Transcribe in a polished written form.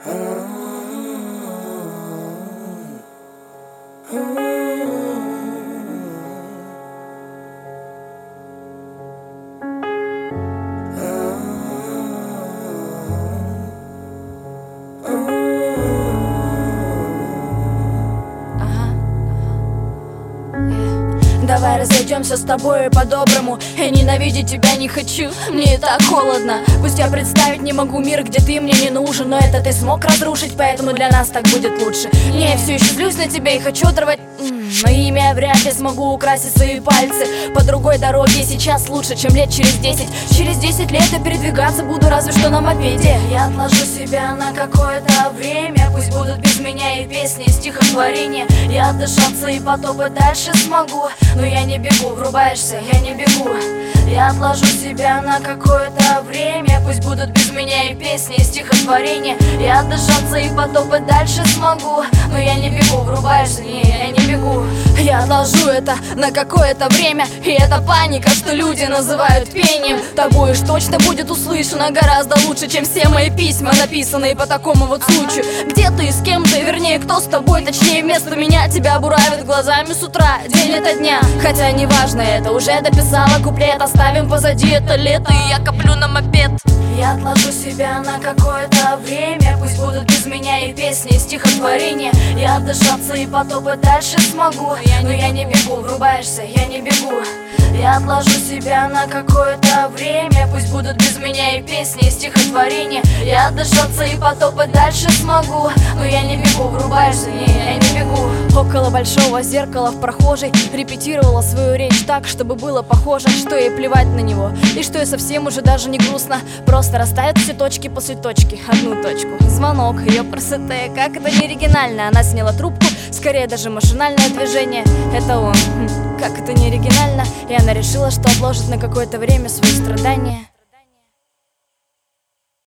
Давай разойдемся с тобой по-доброму. Я ненавидеть тебя не хочу, мне и так холодно. Пусть я представить не могу мир, где ты мне не нужен, но это ты смог разрушить, поэтому для нас так будет лучше. Не, я все еще злюсь на тебя и хочу оторвать, но имя вряд ли смогу украсить свои пальцы. По другой дороге сейчас лучше, чем лет через 10. Через 10 лет я передвигаться буду разве что на мопеде. Я отложу себя на какое-то время, пусть будут без меня и песни, и стихотворения. Я отдышаться и потопать дальше смогу, но я не бегу, врубаешься, я не бегу. Я отложу себя на какое-то время, пусть будут без меня и песни, и стихотворения. Я отдышаться и потопать дальше смогу, но я не бегу, врубаешься, не, я не бегу. Я отложу это на какое-то время, и это паника, что люди называют пением. Тобой уж точно будет услышано гораздо лучше, чем все мои письма, написанные по такому вот случаю. Где ты, с кем ты, вернее, кто с тобой, точнее, вместо меня тебя буравят глазами с утра, день ото дня. Хотя неважно это, уже дописала куплет, оставим позади это лето, и я коплю на мопед. Я отложу себя на какое-то время, пусть будут без меня и песни, и стихотворения. Я отдышаться и потопать дальше смогу, но я не бегу, врубаешься, я не бегу. Я отложу себя на какое-то время, пусть будут без меня и песни, и стихотворения. Я отдышаться и потопать дальше смогу, но я не бегу, врубаешься, не, я не бегу. Около большого зеркала в прохожей репетировала свою речь так, чтобы было похоже, что ей плевать на него, и что ей совсем уже даже не грустно. Просто расставят все точки после точки, одну точку. Звонок, ее красоты, как это не оригинально. Она сняла трубку, скорее даже машинальное движение. Это он, как это не оригинально. И она решила, что отложит на какое-то время свои страдания.